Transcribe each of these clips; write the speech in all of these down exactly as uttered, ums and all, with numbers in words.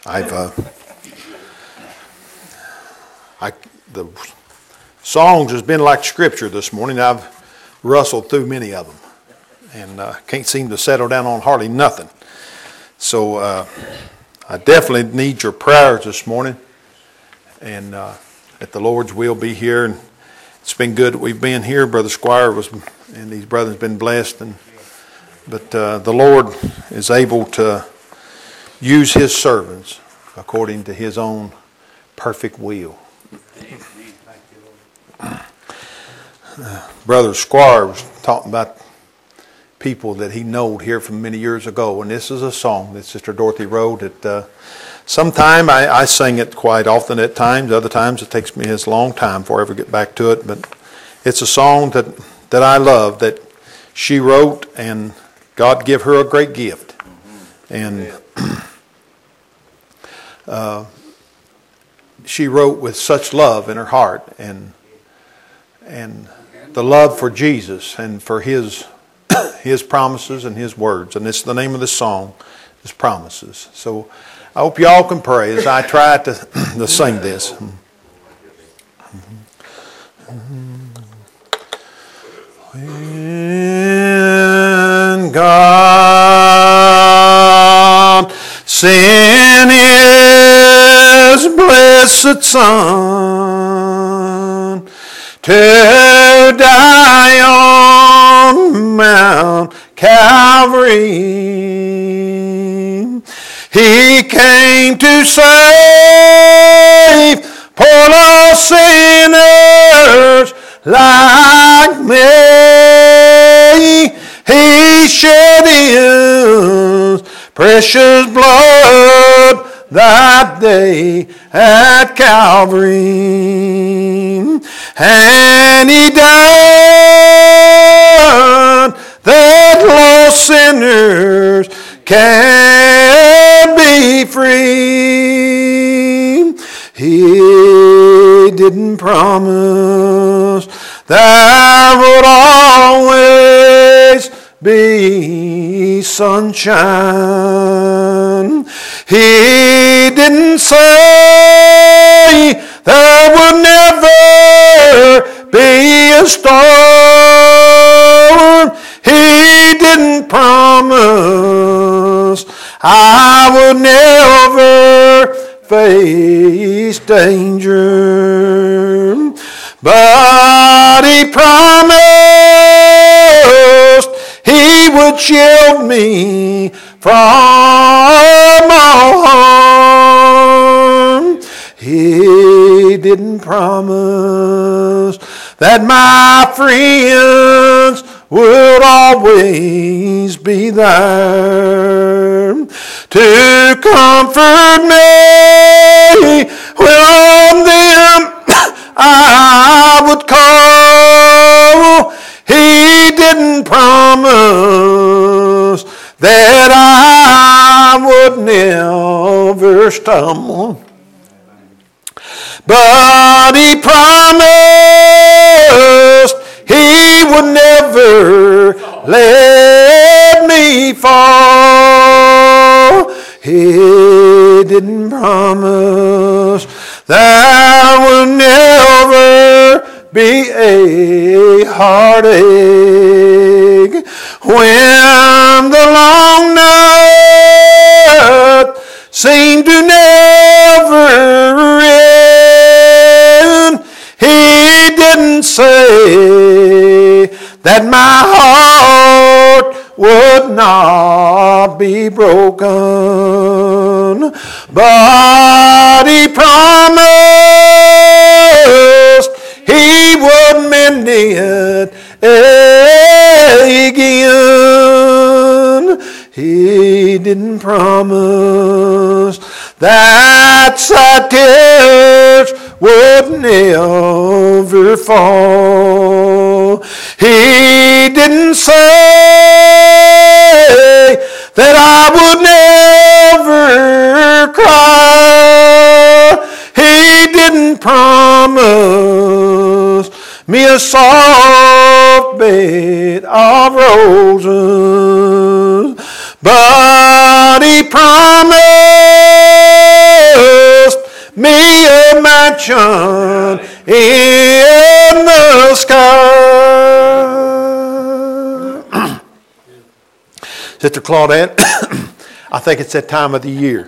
I've uh, I the songs has been like scripture this morning. I've rustled through many of them, and uh, can't seem to settle down on hardly nothing. So uh, I definitely need your prayers this morning, and uh, that the Lord's will be here. And it's been good that we've been here. Brother Squire was, and these brothers been blessed, and but uh, the Lord is able to use His servants according to His own perfect will. Uh, Brother Squire was talking about people that he knowed here from many years ago, and this is a song that Sister Dorothy wrote. That uh, sometime I, I sing it quite often at times. Other times it takes me a long time before I ever get back to it. But it's a song that, that I love that she wrote, and God give her a great gift. And uh, she wrote with such love in her heart, and and the love for Jesus and for His His promises and His words. And this is the name of the song, His Promises. So I hope you all can pray as I try to, to sing this. When God sent His blessed Son to die on Mount Calvary, He came to save poor lost sinners like me. He shed His precious blood that day at Calvary, and He died that lost sinners can be free. He didn't promise there would always be sunshine. He didn't say there would never be a storm. He didn't promise I would never face danger. But He promised He would shield me from all harm. He didn't promise that my friends would always be there to comfort me when on them I would call. He didn't promise that I would never stumble, but He promised He would never let me fall. He didn't promise there would never be a heartache when the long night seemed to never end. He didn't say that my heart would not be broken, but He promised He would mend it again. He didn't promise that sad tears would never fall. He didn't say that I would never cry. He didn't promise me a soft bed of roses, but He promised reflection in the sky. Sister Claudette, I think it's that time of the year.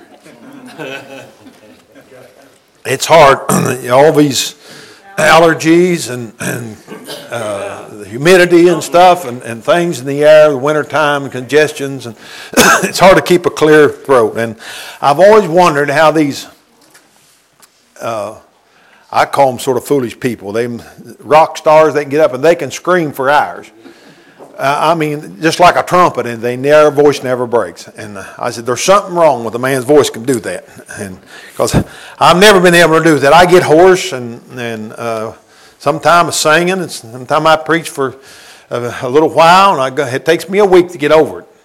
It's hard. All these allergies and, and uh, the humidity and stuff and, and things in the air, the wintertime, congestions, and it's hard to keep a clear throat. And I've always wondered how these, uh, I call them sort of foolish people. They rock stars, they can get up and they can scream for hours. Uh, I mean, just like a trumpet, and they their voice never breaks. And uh, I said, there's something wrong with a man's voice can do that, and because I've never been able to do that. I get hoarse, and and uh, sometimes singing, and sometimes I preach for a, a little while, and I go, it takes me a week to get over it.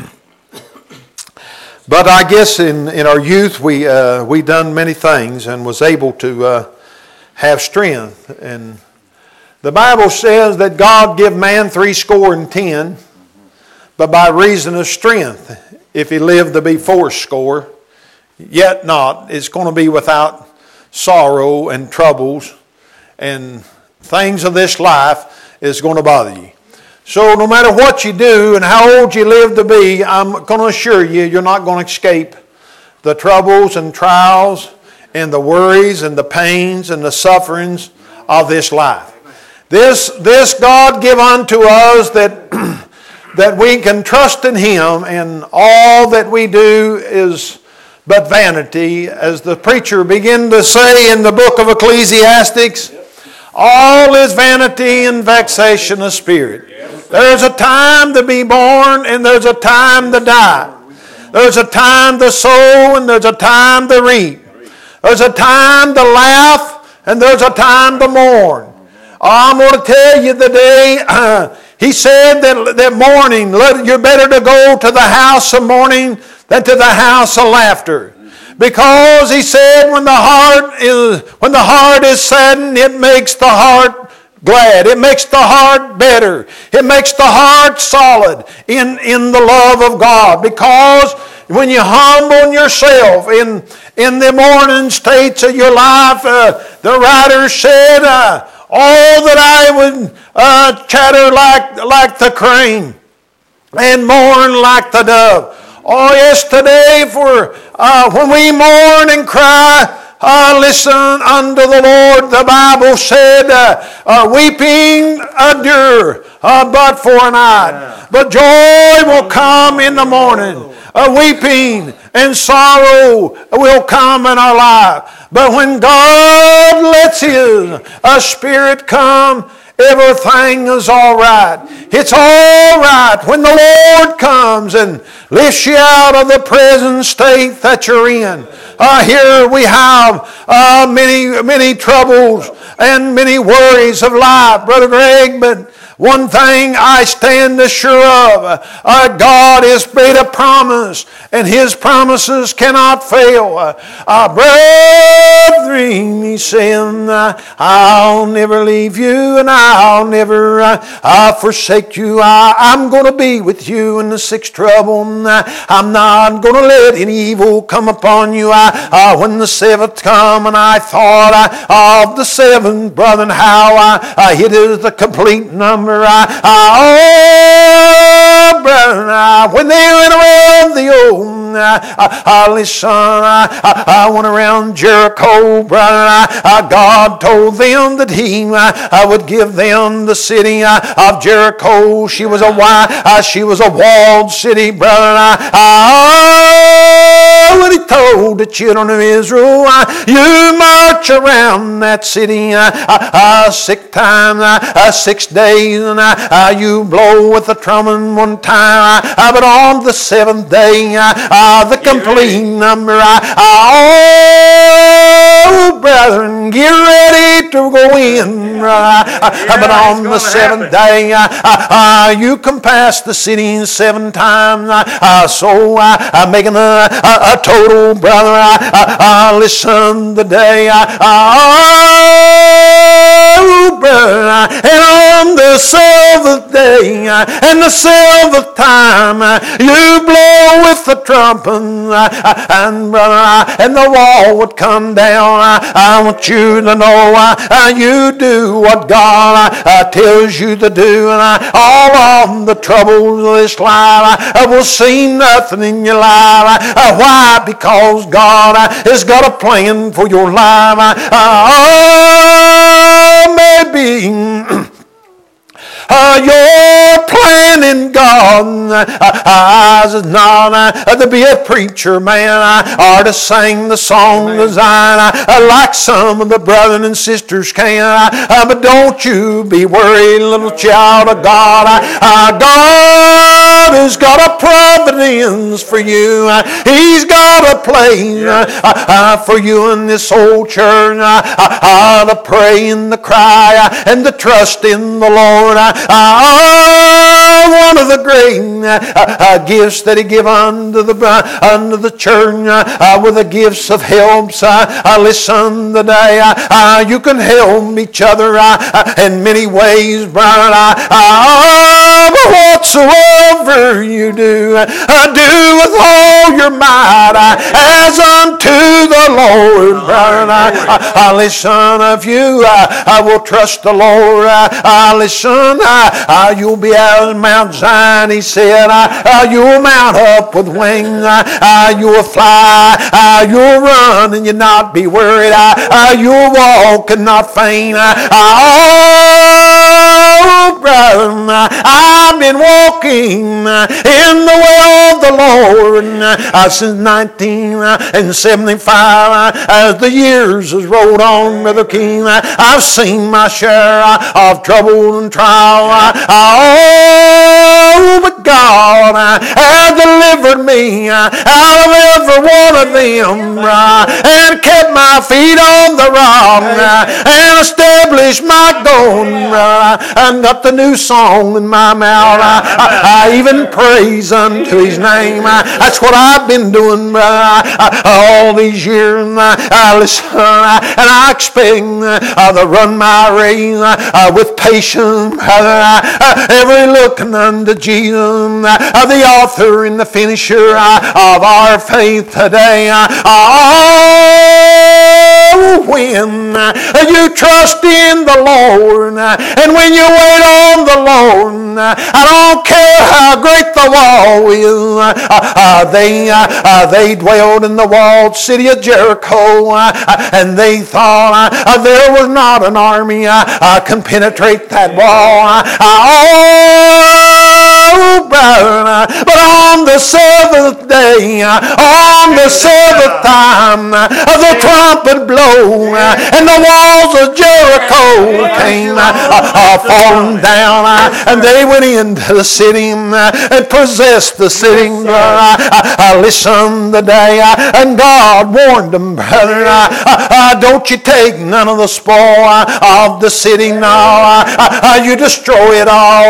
But I guess in, in our youth, we uh, we done many things and was able to uh, have strength. And the Bible says that God give man three score and ten, but by reason of strength, if he lived to be four score, yet not, it's going to be without sorrow and troubles and things of this life is going to bother you. So no matter what you do and how old you live to be, I'm going to assure you, you're not going to escape the troubles and trials and the worries and the pains and the sufferings of this life. This, this God give unto us that, that we can trust in Him, and all that we do is but vanity. As the preacher began to say in the book of Ecclesiastes, all is vanity and vexation of spirit. There's a time to be born and there's a time to die. There's a time to sow and there's a time to reap. There's a time to laugh and there's a time to mourn. I'm going to tell you today, uh, he said that, that mourning, you're better to go to the house of mourning than to the house of laughter. Because he said when the heart is, when the heart is saddened, it makes the heart glad. It makes the heart better. It makes the heart solid in, in the love of God. Because when you humble yourself in, in the mourning states of your life, uh, the writer said, uh, all that I would uh, chatter like, like the crane and mourn like the dove. Oh yes, today for uh, when we mourn and cry, uh, listen unto the Lord. The Bible said, uh, uh, weeping endure uh, but for a night, but joy will come in the morning. Uh, weeping and sorrow will come in our life. But when God lets His uh, Spirit come, everything is all right. It's all right when the Lord comes and lifts you out of the present state that you're in. Uh, here we have uh, many, many troubles and many worries of life, Brother Greg, but one thing I stand assured of, uh, God has made a promise, and His promises cannot fail. Uh, uh, brethren, He said, uh, I'll never leave you, and I'll never uh, uh, forsake you. I, I'm going to be with you in the sixth trouble. Uh, I'm not going to let any evil come upon you. I, uh, when the seventh come, and I thought uh, of the seventh, brother, and how uh, uh, it is the complete number. I, I, oh, brother, I, when they went around the old, I, I, listen, I, I, I went around Jericho, brother. I, I, God told them that He I, I would give them the city I, of Jericho. She was a uh, she was a walled city, brother. I, I, when He told the children of Israel, I, you march around that city uh, uh, six times, uh, uh, six days, and uh, uh, you blow with the trumpet one time, uh, uh, but on the seventh day, uh, uh, the complete number. Uh, uh, oh, brethren, get ready to go in. Uh, uh, but on the seventh day, uh, uh, uh, you compass the city seven times. Uh, uh, so uh, uh, making a, a, a total, brother, brother, uh, listen today. Oh, brother, and on the seventh day and the seventh time, you blow with the trumpet, and brother, and the wall would come down. I want you to know you do what God tells you to do, and all of the troubles of this life will seem nothing in your life. Why? Because God has got a plan for your life. Oh, maybe Uh, your plan in God uh, is not uh, to be a preacher man uh, or to sing the song design uh, like some of the brothers and sisters can. Uh, but don't you be worried, little child of God. Uh, God has got a providence for you. Uh, he's got a plan uh, uh, for you in this old church. Uh, uh, to pray and to cry uh, and to trust in the Lord. Uh, Uh, one of the great uh, uh, gifts that He give unto the uh, unto the church uh, were the gifts of helps. Uh, uh, listen today, uh, uh, you can help each other uh, uh, in many ways, brother. Uh, uh, but whatsoever you do, uh, do with all your might uh, as unto the Lord, brother. Uh, uh, listen, if you uh, uh, will trust the Lord, uh, uh, listen. Uh, Uh, you'll be out of Mount Zion, He said. Uh, uh, you'll mount up with wings. Uh, uh, you'll fly. Uh, you'll run and you'll not be worried. Uh, uh, you'll walk and not faint. Uh, oh, brother, I've been walking in the way of the Lord uh, since nineteen seventy-five. As the years has rolled on, Brother King, I've seen my share of trouble and trial. Oh, but God has delivered me out of every one of them and kept my feet on the rock and established my going and got the new song in my mouth. I, I even praise unto His name. That's what I've been doing all these years. I listen, and I expect to run my race with patience, every looking unto Jesus, the author and the finisher of our faith today. Oh, when you trust in the Lord and when you wait on the Lord, I don't care how great the wall is. Uh, they, uh, they dwelled in the walled city of Jericho, uh, and they thought uh, there was not an army uh, can penetrate that wall. Oh, brother, but on the seventh day, on the seventh time, the trumpet blew, and the walls of Jericho came uh, falling down, and they went into the city and possessed the city. Uh, listen today, and God warned them, brother, don't you take none of the spoil of the city now. You destroy it all.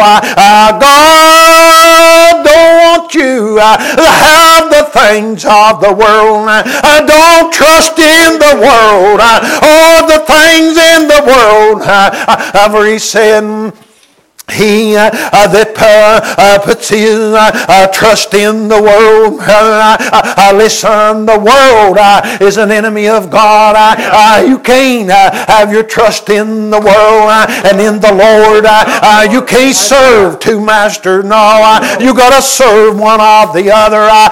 God don't want you to have the things of the world. Don't trust in the world or the things in the world. For He said, he uh, uh, that uh, uh, puts his uh, uh, trust in the world, uh, uh, listen, the world uh, is an enemy of God. Uh, uh, you can't uh, have your trust in the world uh, and in the Lord. Uh, uh, you can't serve two masters. No, uh, you got to serve one of the other. Uh,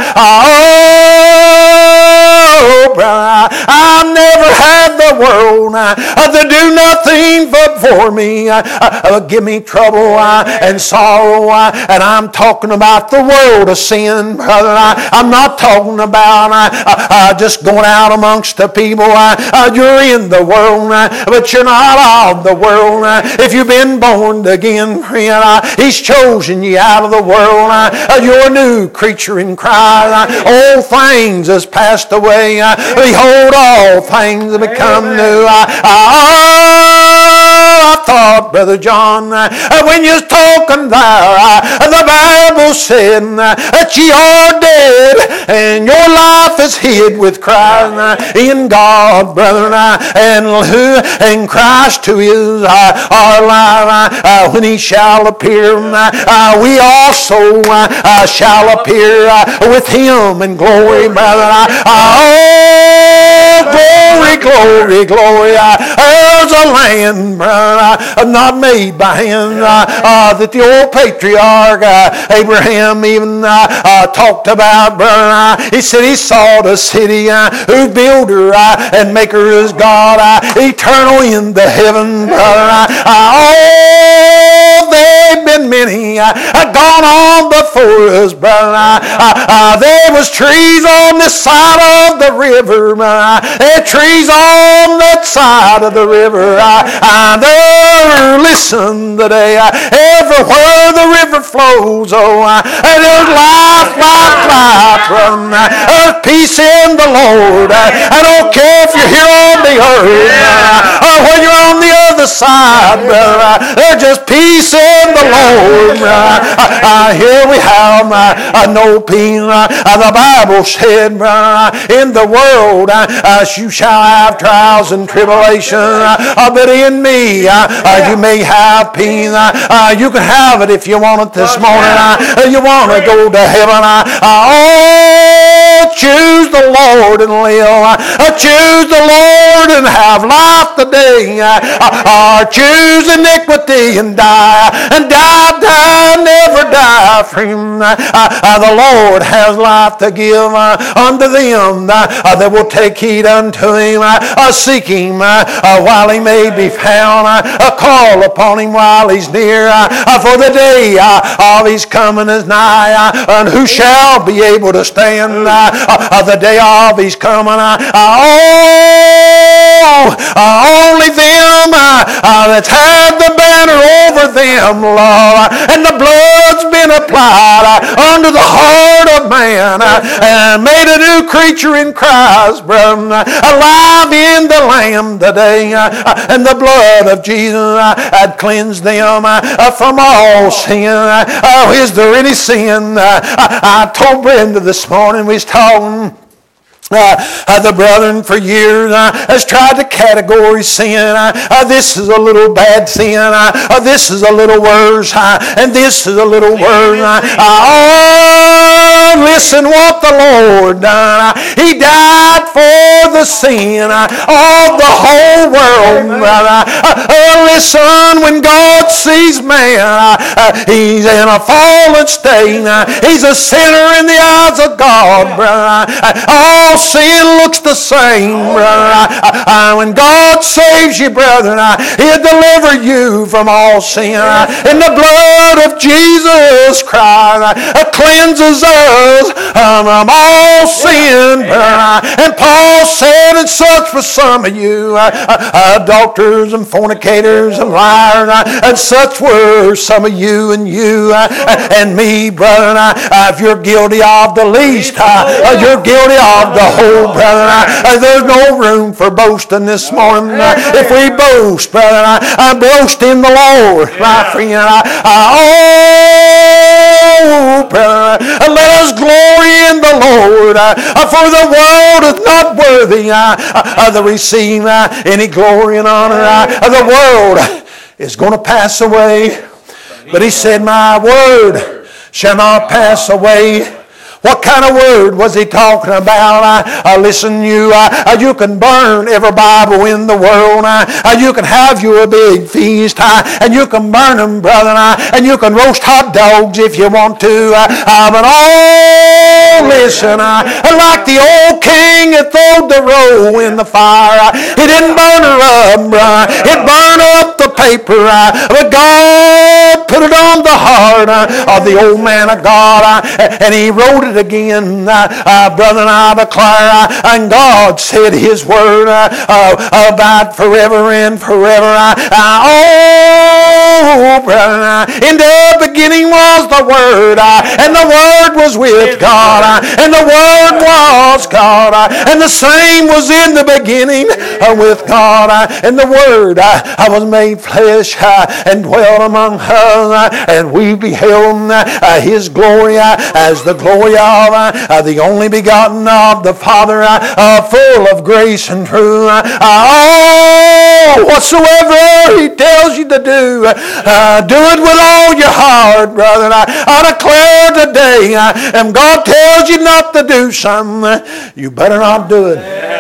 oh, brother, I've never had the world uh, to do nothing but for me. Uh, uh, give me trouble and sorrow, and I'm talking about the world of sin, brother. I'm not talking about uh, uh, just going out amongst the people. Uh, you're in the world, but you're not of the world. If you've been born again, friend, uh, He's chosen you out of the world. Uh, you're a new creature in Christ. Uh, old things has passed away. Uh, behold, all things have become new. Uh, uh, I thought, Brother John, uh, when you was talking there, uh, the Bible said uh, that ye are dead and your life is hid with Christ uh, in God, brother, uh, and who and Christ who is uh, our life uh, uh, when he shall appear, uh, uh, we also uh, uh, shall appear uh, with him in glory, brother. Uh, oh, glory, glory, glory. Uh, there's a land, brother, uh, not made by hands, uh, uh, that the old patriarch uh, Abraham even uh, uh, talked about, brother. Uh, he said he saw the city uh, whose builder uh, and maker is God, uh, eternal in the heaven, brother. Uh, oh, they've been many uh, gone on before us, brother. Uh, uh, there was trees on this side of the river, uh, there trees on that side of the river. Uh, uh, there, listen today, uh, everywhere the river flows, oh, uh, there's life, life, life, brother. Uh, there's peace in the Lord. Uh, I don't care if you're here on the earth uh, or when you're on the other side, brother. Uh, there's just peace in the Lord. Uh, uh, here we have uh, uh, no peace. Uh, the Bible said, brother, in the world uh, uh, you shall have trials and tribulation, uh, but in me uh, uh, you may have peace. Uh, uh, you can have it if you want it this morning. Uh, you want to go to heaven. Uh, oh, choose the Lord and live. Uh, choose the Lord and have life today. Uh, uh, choose iniquity and die. And die, die, never die. Friend, uh, uh, the Lord has life to give uh, unto them uh, uh, that will take heed unto him. Uh, uh, seek him uh, uh, while he may be found. Uh, uh, call upon him while he's near. Uh, uh, for the day uh, of his coming is nigh. Uh, and who shall be able to stand uh, uh, the day of his coming? Uh, uh, oh, uh, only them uh, uh, that's had the banner over them, Lord, and the blood's been applied uh, under the heart of man uh, and made a new creature in Christ, brother, uh, alive in the Lamb today, uh, uh, and the blood of Jesus uh, had cleansed them uh, uh, from all sin. Uh, oh, is there any sin? Uh, I, I told Brenda this morning, we was talking. Uh, uh, the brethren for years uh, has tried to categorize sin. Uh, uh, this is a little bad sin. Uh, uh, this is a little worse. Uh, and this is a little worse. Uh, oh, listen what the Lord done. Uh, he died for the sin uh, of the whole world. Uh, uh, listen, when God sees man, uh, uh, he's in a fallen state. Uh, he's a sinner in the eyes of God, brother. Uh, all sin looks the same, brother. Uh, uh, when God saves you, brethren, uh, he'll deliver you from all sin. Uh, and the blood of Jesus Christ uh, cleanses us uh, from all sin, brother. And Paul said, and such for some of you, uh, uh, adulterers and fornicators and liars, uh, and such were some of you and you uh, and me, brother. Uh, if you're guilty of the least, uh, you're guilty of the whole, brother. Uh, there's no room for boasting this morning. Uh, if we boast, brother, I, I boast in the Lord, my friend. Uh, oh, brother, uh, let us glory in the Lord, uh, for the world is not worthy uh, uh, to receive uh, any glory and honor. Uh, the world is going to pass away, but he said, my word shall not pass away. What kind of word was he talking about? Uh, uh, listen, you uh, you can burn every Bible in the world. Uh, uh, you can have you a big feast, uh, and you can burn them, brother, uh, and you can roast hot dogs if you want to. Uh, uh, but oh, listen, uh, like the old king that throwed the roll in the fire, uh, he didn't burn her up, brother. It burned up the paper, uh, but God put it on the heart uh, of the old man of God, uh, and he wrote it it again. Uh, uh, brother, and I declare, uh, and God said His word uh, uh, abide forever and forever. Uh, uh, oh, brother, uh, in the beginning was the Word, uh, and the Word was with God, uh, and the Word was God, uh, and the same was in the beginning uh, with God, uh, and the Word uh, was made flesh uh, and dwelt among us, uh, and we beheld uh, His glory uh, as the glory of uh, the only begotten of the Father, uh, uh, full of grace and truth. Uh, oh, whatsoever He tells you to do, uh, do it with all your heart, brother. I, I declare today, uh, and God tells you not to do something, uh, you better not do it.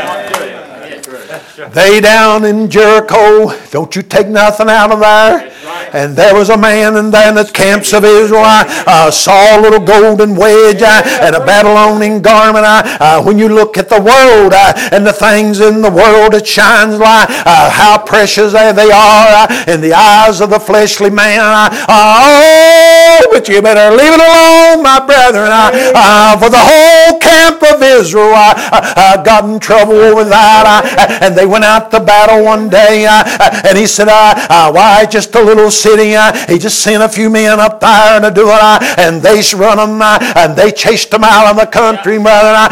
They down in Jericho, don't you take nothing out of there. And there was a man in there in the camps of Israel, uh, saw a little golden wedge uh, and a Babylonian garment. Uh, uh, when you look at the world uh, and the things in the world, it shines like uh, how precious they are uh, in the eyes of the fleshly man. Uh, oh, but you better leave it alone, my brethren. Uh, uh, for the whole camp of Israel uh, uh, got in trouble over that. Uh, and they went out to battle one day. Uh, and he said, uh, uh, why, just a little city. Uh, he just sent a few men up there to do it. Uh, and they run them. Uh, and they chased them out of the country, brother. Uh,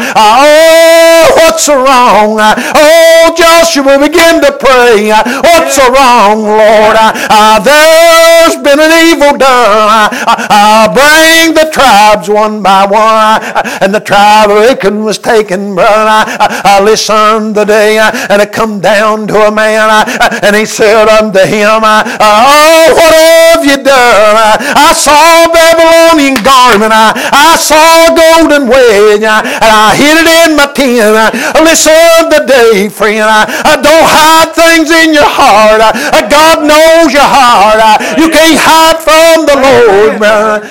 oh, what's wrong? Uh, oh, Joshua began to pray. Uh, what's wrong, Lord? Uh, uh, there's been an evil done. Uh, uh, bring the tribes one by one. Uh, and the tribe of Achan was taken, brother. Uh, uh, listen today. Uh, and it come down to a man. Uh, and he said unto him, uh, oh, what have you done? Uh, I saw a Babylonian garment. Uh, I saw a golden wedge. Uh, and I hid it in my tent. Uh, listen today, friend. Uh, uh, don't hide things in your heart. Uh, God knows your heart. Uh, you can't hide from the Lord, brother.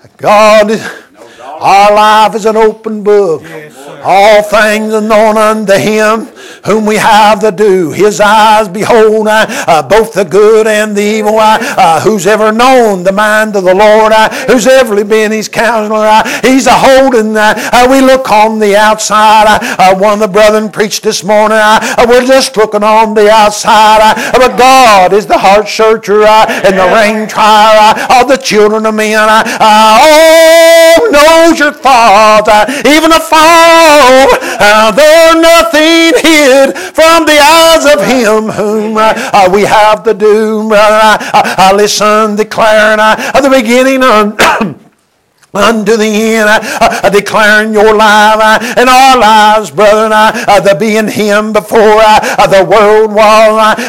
God is... Our life is an open book. All things are known unto Him whom we have to do. His eyes behold uh, uh, both the good and the evil. Uh, uh, who's ever known the mind of the Lord? Uh, who's ever been His counselor? Uh, he's a holding. Uh, uh, we look on the outside. Uh, uh, one of the brethren preached this morning. Uh, uh, we're just looking on the outside. Uh, but God is the heart searcher uh, and the rain trier uh, of the children of men. Uh, uh, oh, knows your thoughts, uh, even afar. Uh, there's nothing hid from the eyes of Him whom uh, uh, we have to do. Uh, uh, listen, declaring uh, at the beginning on unto the end, uh, uh, declaring your life uh, and our lives, brethren, uh, uh, to be in Him before uh, uh, the world was. Uh,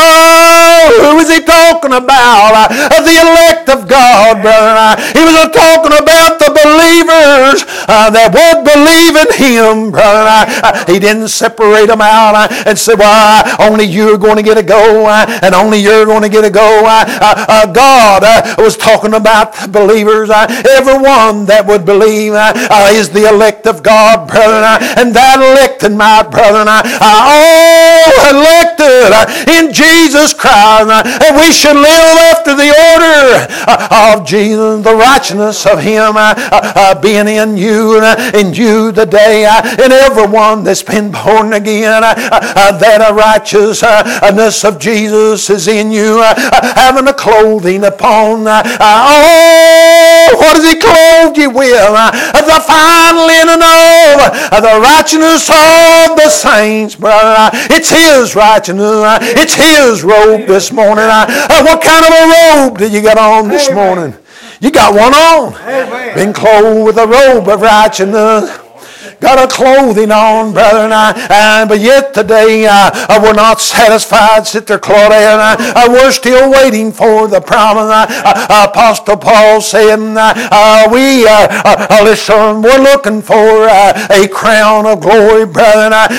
oh, who is He talking about? Uh, the elect of God, brethren. Uh, he was uh, talking about the believers uh, that would believe in Him, brethren. Uh, uh, he didn't separate them out uh, and say, well, uh, only you're going to get a go, uh, and only you're going to get a go. Uh, uh, uh, God uh, was talking about the believers. Uh, everyone that would believe uh, uh, is the elect of God, brethren, uh, and that elected, my brethren, uh, uh, all elected uh, in Jesus Christ, uh, and we should live after the order uh, of Jesus, the righteousness of Him uh, uh, uh, being in you, uh, in you today, uh, and everyone that's been born again, uh, uh, that uh, righteousness of Jesus is in you, uh, uh, having a clothing upon. Uh, uh, oh, what does He clothe you with? Uh, the fine linen of uh, the righteousness of the saints, brother. Uh, it's His righteousness. Uh, it's His robe this morning. Uh, uh, what kind of a robe did you got on this Amen. morning? You got one on. Amen. Been clothed with a robe of righteousness. Got a clothing on, brother, and I, uh, but yet today uh, uh, we're not satisfied. Sit there, Claudette, and uh, uh, we're still waiting for the promise. Uh, uh, Apostle Paul saying, uh, uh, we, uh, uh, listen, we're looking for uh, a crown of glory, brother. And, uh,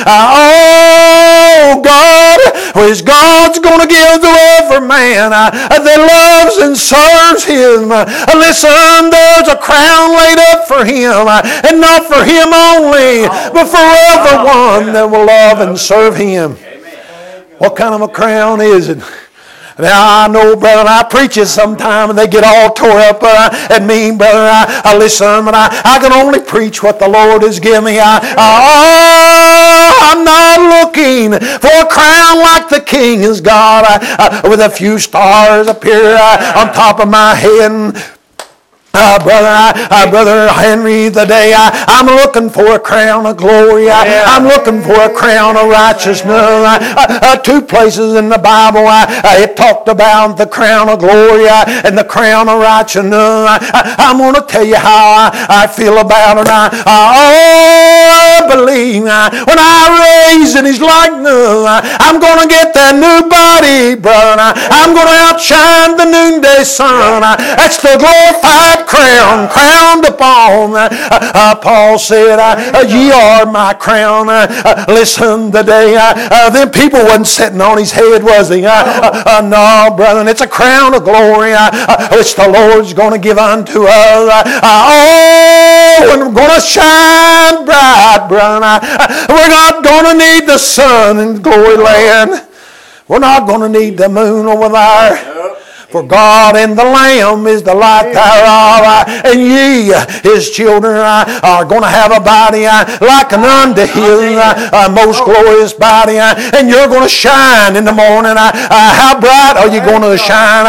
oh, God, which God's going to give to every man uh, that loves and serves Him. Uh, listen, there's a crown laid up for him, uh, and not for him only, but for everyone that will love and serve Him. What kind of a crown is it? Now I know, brother, I preach it sometime and they get all tore up uh, at me, brother. I, I listen, but I, I can only preach what the Lord has given me. I, I, I'm not looking for a crown like the King is God, uh, uh, with a few stars up here uh, on top of my head. Uh, brother, I, uh, brother Henry, the day I, I'm looking for a crown of glory. I, yeah. I'm looking for a crown of righteousness. Uh, uh, two places in the Bible, uh, uh, it talked about the crown of glory uh, and the crown of righteousness. Uh, I, I'm going to tell you how I, I feel about it. I, I, I believe uh, when I raise in His likeness, uh, I'm going to get that new body, brother. I'm going to outshine the noonday sun. Uh, that's the glorified crown, crowned upon. Uh, uh, Paul said, uh, ye are my crown. Uh, uh, listen, today, uh, uh, them people wasn't sitting on his head, was he? Uh, uh, uh, no, brother, it's a crown of glory uh, uh, which the Lord's going to give unto us. Uh, uh, oh, and we're going to shine bright, brother. Uh, we're not going to need the sun in glory land. We're not going to need the moon over there. For God and the Lamb is the light thereof, and ye, His children, are going to have a body like an unto His most glorious body, and you're going to shine in the morning. How bright are you going to shine?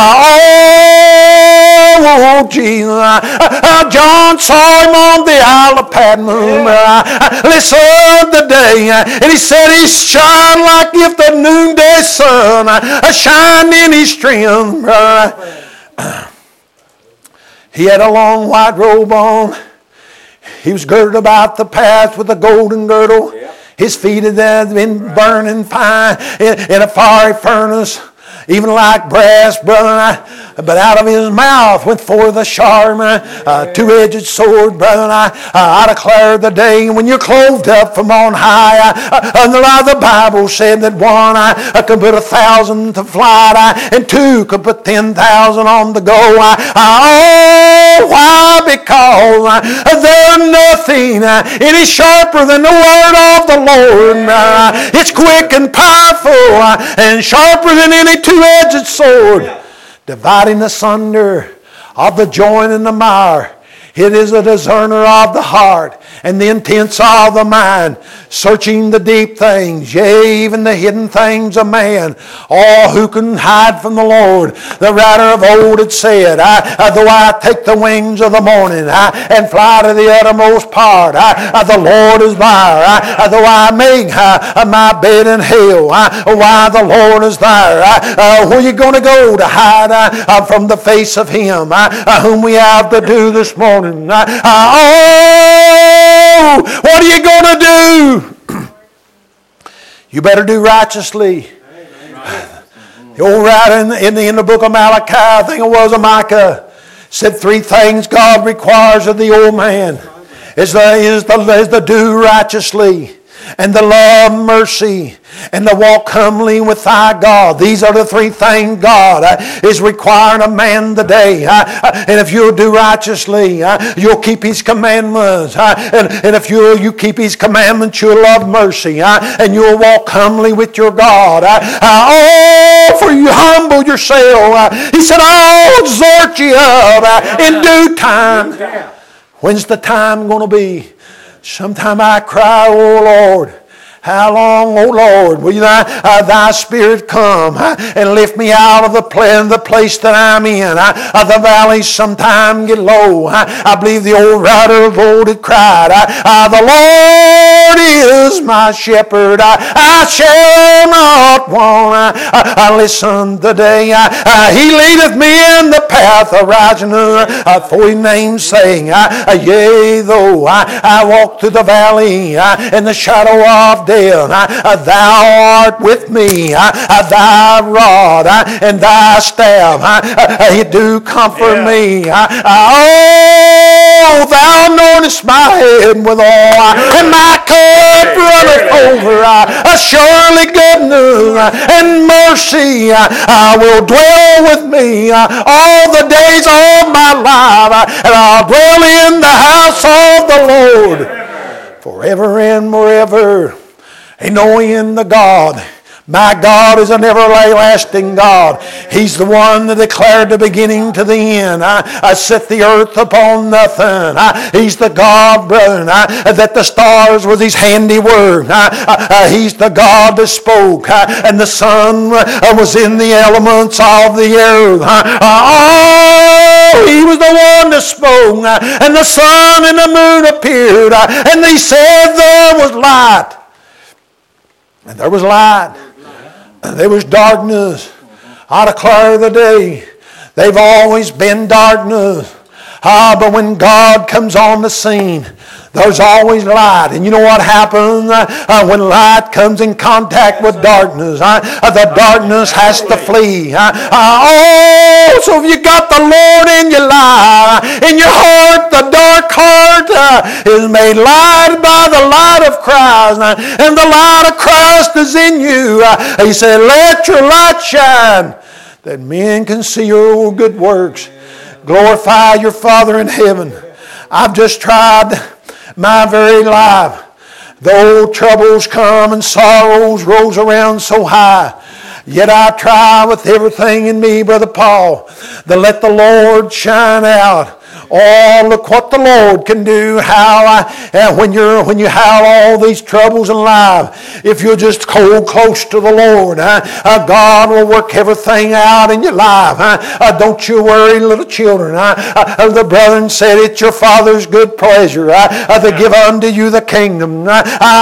Oh, Jesus. John saw Him on the Isle of Patmos. Listen today, and he said He shine like if the noonday sun shine in His strength. Brother. He had a long white robe on. He was girded about the path with a golden girdle. Yeah. His feet had been burning fine in, in a fiery furnace, even like brass, brother. But out of His mouth went forth a sharp, uh, two-edged sword, brother. I, uh, I declare the day when you're clothed up from on high. Uh, uh, the, the Bible said that one uh, could put a thousand to flight, uh, and two could put ten thousand on the go. Uh, oh, why? Because uh, there's nothing uh, any sharper than the word of the Lord. Uh, it's quick and powerful uh, and sharper than any two-edged sword, dividing asunder of the joint and the mire. It is a discerner of the heart and the intents of the mind, searching the deep things, yea, even the hidden things of man. All who can hide from the Lord. The writer of old had said, I, I, though I take the wings of the morning I, and fly to the uttermost part, I, I, the Lord is there. I, I, though I make I, my bed in hell, I, why the Lord is there. I, uh, where you going to go to hide I, from the face of Him I, uh, whom we have to do this morning? Uh, oh, what are you going to do? You better do righteously. The old writer in the, in, the, in the book of Malachi, I think it was, of Micah, said three things God requires of the old man. Is the, is the, is the do righteously, and the love mercy, and the walk humbly with thy God. These are the three things God uh, is requiring of man today. Uh, uh, and if you'll do righteously, uh, you'll keep His commandments. Uh, and, and if you'll you keep His commandments, you'll love mercy. Uh, and you'll walk humbly with your God. Uh, uh, oh, for you humble yourself. Uh, he said, I'll exhort you up uh, in due time. When's the time going to be? Sometime I cry, oh Lord, how long, O Lord, will thy, uh, thy Spirit come uh, and lift me out of the, pl- the place that I'm in? Uh, uh, the valleys sometime get low. Uh, I believe the old writer of old had cried, uh, uh, the Lord is my shepherd. Uh, I shall not want. Uh, uh, uh, listen today. Uh, uh, he leadeth me in the path of righteousness uh, for His name's sake. Uh, uh, yea, though I, I walk through the valley uh, in the shadow of death, Uh, thou art with me, uh, uh, thy rod uh, and thy staff, uh, uh, you do comfort yeah. me. Uh, uh, oh, thou anointest my head with oil, uh, and my cup runneth over. Uh, uh, surely goodness uh, and mercy uh, uh, will dwell with me uh, all the days of my life, uh, and I'll dwell in the house of the Lord forever and forever. Ain't no end to God My God is an everlasting God. He's the one that declared the beginning to the end. I, I set the earth upon nothing. I, he's the God, brethren, I, that the stars was His handiwork. I, I, he's the God that spoke, I, and the sun was in the elements of the earth. I, oh, He was the one that spoke, I, and the sun and the moon appeared, I, and He said there was light. And there was light. There was darkness. I declare the day. They've always been darkness. Ah, but when God comes on the scene, there's always light. And you know what happens uh, when light comes in contact with darkness? Uh, uh, the darkness has to flee. Uh, uh, oh, so if you got the Lord in your life, in your heart, the dark heart uh, is made light by the light of Christ. Uh, and the light of Christ is in you. Uh, he said, let your light shine, that men can see your good works. Glorify your Father in heaven. I've just tried my very life. Though troubles come and sorrows rolls around so high, yet I try with everything in me, Brother Paul, to let the Lord shine out. Oh, look what the Lord can do. How I, and when you're when you have all these troubles in life, if you'll just hold close to the Lord, huh, uh, God will work everything out in your life. Huh? Uh, don't you worry, little children. Huh? Uh, the brethren said it's your Father's good pleasure huh, uh, to give unto you the kingdom. Uh,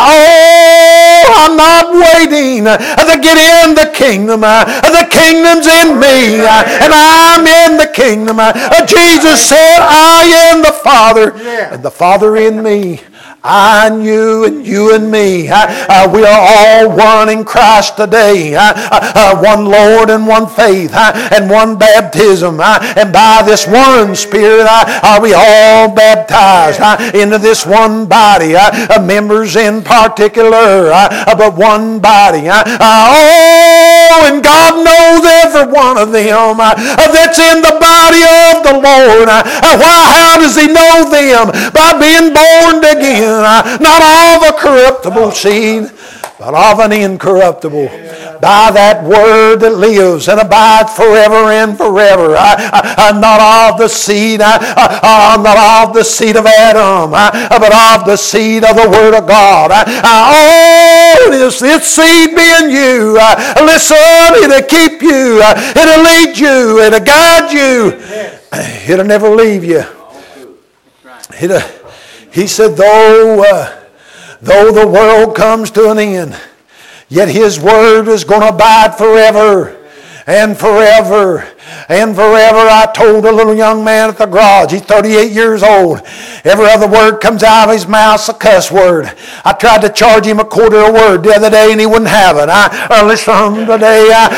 oh, I'm not waiting uh, to get in the kingdom. Uh, the kingdom's in me, uh, and I'm in the kingdom. Uh, Jesus said, I am the Father, and the Father in me. I and you and you and me. Uh, uh, we are all one in Christ today. Uh, uh, one Lord and one faith uh, and one baptism. Uh, and by this one Spirit uh, are we all baptized uh, into this one body. Uh, uh, members in particular, uh, but one body. Uh, uh, oh, and God knows every one of them uh, that's in the body of the Lord. Uh, why? How does He know them? By being born again. Uh, not of a corruptible seed, but of an incorruptible. By that word that lives and abides forever and forever. Uh, uh, not of the seed, uh, uh, not of the seed of Adam, uh, but of the seed of the Word of God. Uh, uh, oh, this, this seed being you. Uh, listen, it'll keep you. Uh, it'll lead you. It'll guide you. It'll never leave you. It'll, He said, though, uh, though the world comes to an end, yet His word is going to abide forever and forever and forever. I told a little young man at the garage, he's thirty-eight years old. Every other word comes out of his mouth, a cuss word. I tried to charge him a quarter a word the other day and he wouldn't have it. I uh, listened today. I,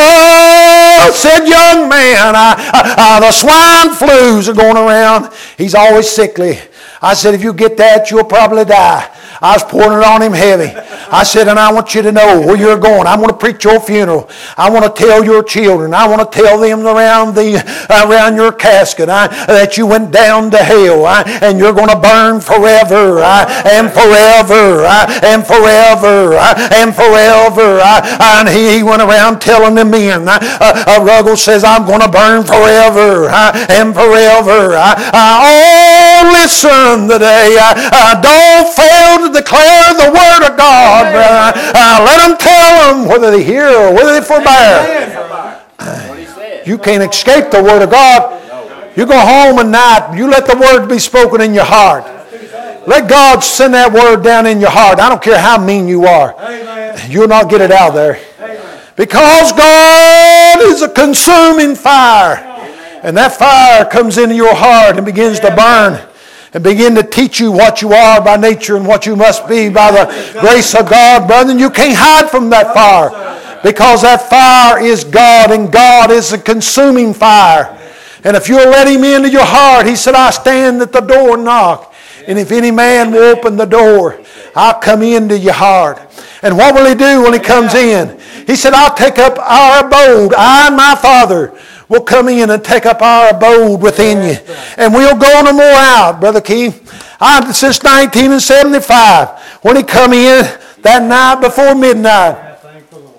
oh, said young man, I, uh, the swine flus are going around. He's always sickly. I said, if you get that, you'll probably die. I was pouring it on him heavy. I said, and I want you to know where you're going. I want to preach your funeral. I want to tell your children. I want to tell them around the uh, around your casket uh, that you went down to hell uh, and you're going to burn forever uh, and forever uh, and forever uh, and forever. Uh, and he, he went around telling the men. Uh, uh, Ruggles says, I'm going to burn forever uh, and forever. Uh, uh, oh, listen today. Uh, uh, don't fail to declare the Word of God, brother. Uh, let them tell them whether they hear or whether they forbear. Uh, you can't escape the Word of God. You go home at night, you let the Word be spoken in your heart. Let God send that Word down in your heart. I don't care how mean you are. You'll not get it out there. Because God is a consuming fire. And that fire comes into your heart and begins to burn. And begin to teach you what you are by nature and what you must be by the grace of God, brother. And you can't hide from that fire. Because that fire is God, and God is a consuming fire. And if you'll let Him into your heart, He said, I stand at the door and knock. And if any man will open the door, I'll come into your heart. And what will He do when He comes in? He said, I'll take up our abode, I and my Father will come in and take up our abode within you. And we'll go no more out, Brother Keith. I, since nineteen seventy-five, when He come in that night before midnight,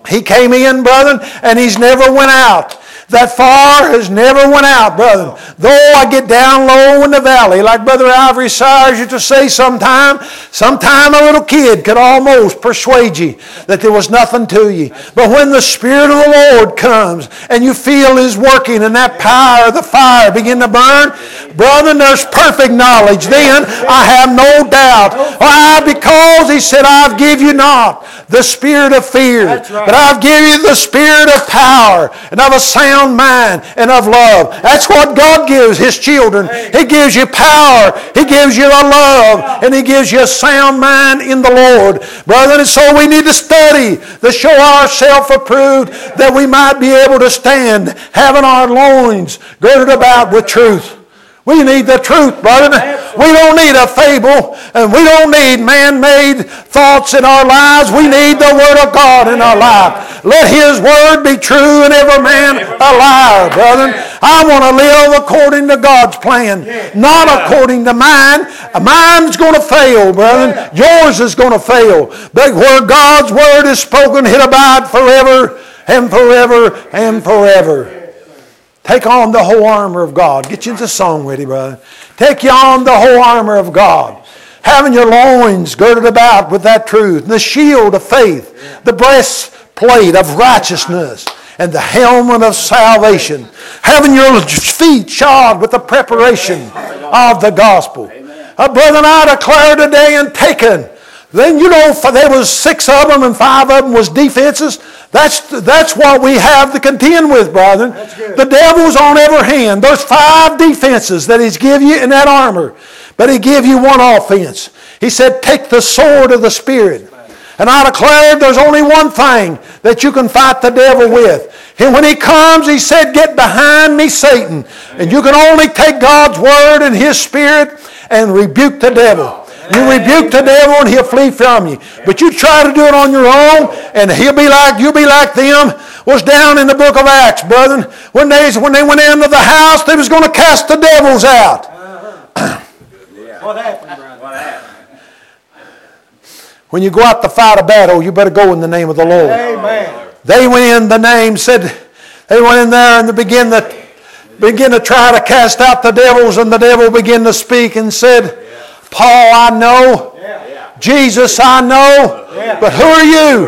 He came in, brethren, and He's never went out. That far has never went out, brethren. Though I get down low in the valley, like Brother Ivory Sires used to say sometime, sometime a little kid could almost persuade you that there was nothing to you. But when the Spirit of the Lord comes and you feel His working and that power of the fire begin to burn, brethren, there's perfect knowledge. Then I have no doubt. Why? Because He said, I've give you not the spirit of fear, but I've given you the spirit of power and of a sound mind and of love. That's what God gives His children. He gives you power, He gives you a love, and He gives you a sound mind in the Lord. Brethren, and so we need to study to show ourselves approved, that we might be able to stand having our loins girded about with truth. We need the truth, brother. We don't need a fable, and we don't need man-made thoughts in our lives. We need the Word of God in our life. Let His Word be true and every man a liar, brother. I want to live according to God's plan, not according to mine. Mine's going to fail, brother. Yours is going to fail. But where God's Word is spoken, it abide forever and forever and forever. Take on the whole armor of God. Get you into song ready, brother. Take you on the whole armor of God. Having your loins girded about with that truth. The shield of faith. The breastplate of righteousness. And the helmet of salvation. Having your feet shod with the preparation of the gospel. Uh, brethren, I declare today and taken. Then, you know, there was six of them and five of them was defenses. That's, that's what we have to contend with, brethren. The devil's on every hand. There's five defenses that He's give you in that armor. But He give you one offense. He said, take the sword of the Spirit. And I declared there's only one thing that you can fight the devil with. And when he comes, He said, get behind me, Satan. And you can only take God's Word and His Spirit and rebuke the devil. You rebuke the devil and he'll flee from you. But you try to do it on your own, and he'll be like, you'll be like them was down in the book of Acts, brethren. When they, when they went into the house, they was going to cast the devils out. What happened, brother? What happened? When you go out to fight a battle, you better go in the name of the Lord. Amen. They went in the name, said, they went in there and they began to, began to try to cast out the devils, and the devil began to speak and said, Paul, I know. Yeah. Jesus, I know. Yeah. But who are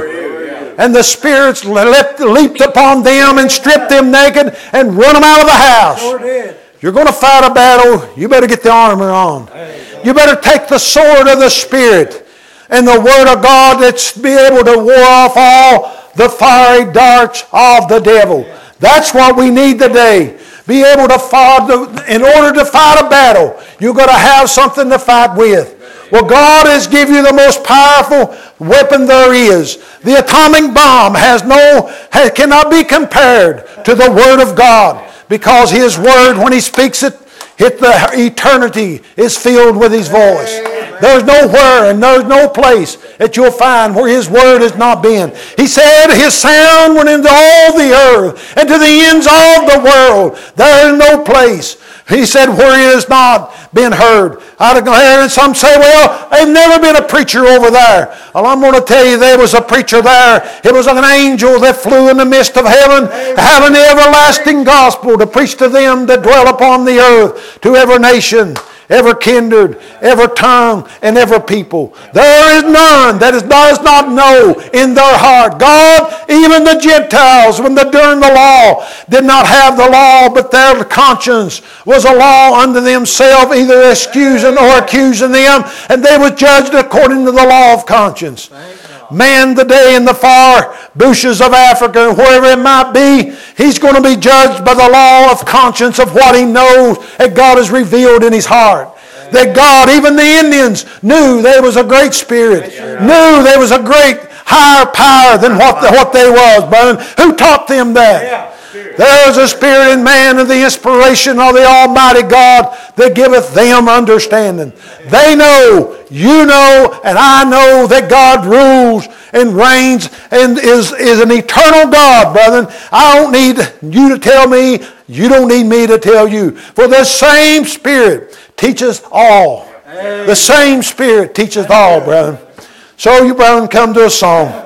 you? And the spirits leapt, leaped upon them and stripped them naked and run them out of the house. Sure did. You're going to fight a battle, you better get the armor on. You better take the sword of the Spirit and the Word of God that's be able to ward off all the fiery darts of the devil. That's what we need today. Be able to fight, in order to fight a battle, you've got to have something to fight with. Well, God has given you the most powerful weapon there is. The atomic bomb has no, has, cannot be compared to the Word of God, because His Word, when He speaks it, hit the eternity is filled with His voice. There's nowhere and there's no place that you'll find where His Word has not been. He said His sound went into all the earth and to the ends of the world. There is no place, He said, where it has not been heard. I declare, and some say, well, they've never been a preacher over there. Well, I'm going to tell you, there was a preacher there. It was an angel that flew in the midst of heaven, having the everlasting gospel to preach to them that dwell upon the earth, to every nation, every kindred, every tongue, and every people. There is none that is, does not know in their heart. God, even the Gentiles, when they during the law, did not have the law, but their conscience was a law unto themselves, either excusing or accusing them, and they were judged according to the law of conscience. Man today in the far bushes of Africa, wherever it might be, he's going to be judged by the law of conscience of what he knows that God has revealed in his heart. That God, even the Indians, knew there was a great spirit, knew there was a great higher power than what, the, what they was, brother. Who taught them that? There is a spirit in man and the inspiration of the Almighty God that giveth them understanding. They know, you know, and I know that God rules and reigns and is, is an eternal God, brethren. I don't need you to tell me. You don't need me to tell you. For the same Spirit teaches all. The same Spirit teaches all, brethren. So you, brethren, come to a song.